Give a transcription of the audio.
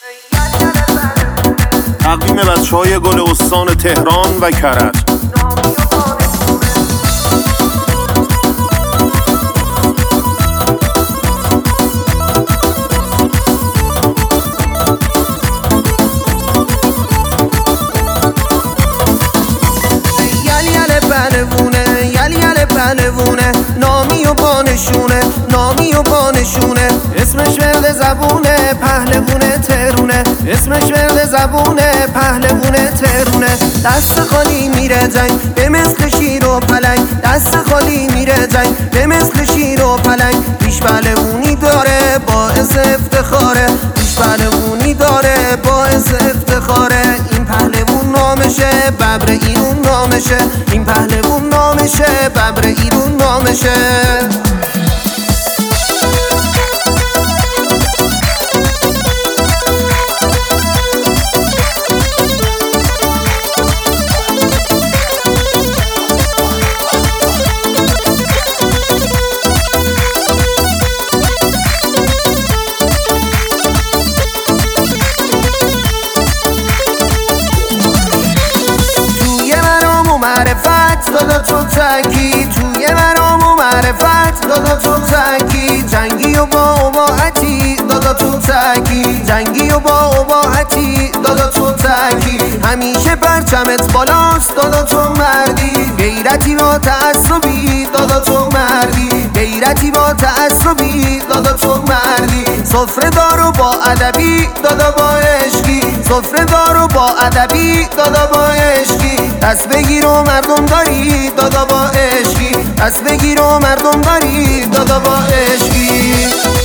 تقویم بچه‌های گل استان تهران و کرج. پهلوونه نامی و بانشونه، نامی و بانشونه، اسمش ورد زبونه، پهلوونه ترونه، اسمش ورد زبونه، پهلوونه ترونه. دست خالی میره جنگ به مثل شیر و پلنگ، دست خالی میره جنگ به مثل شیر و پلنگ. پیش پهلوونی داره باعث افتخاره، پیش پهلوونی داره باعث افتخاره. این پهلوون نامشه ببر ایرون نامشه، این پهلوون نامشه ببر ایرون نامشه. دادا تو تنگی توی مرام و معرفت، دادا تو تنگی جنگی و با اباحتی، دادا تو تنگی جنگی و با اباحتی، دادا تو تنگی همیشه پرچمت بالاست، دادا تو مردی غیرتی با تعصبی، دادا تو مردی غیرتی با تعصبی، دادا تو مردی. سفره دار و با ادبی دادا با عشقی، سفره دار و با ادبی دادا با عشقی. دست بگیر و مردم داری دادا با عشقی، دست بگیر و مردم داری دادا با عشقی.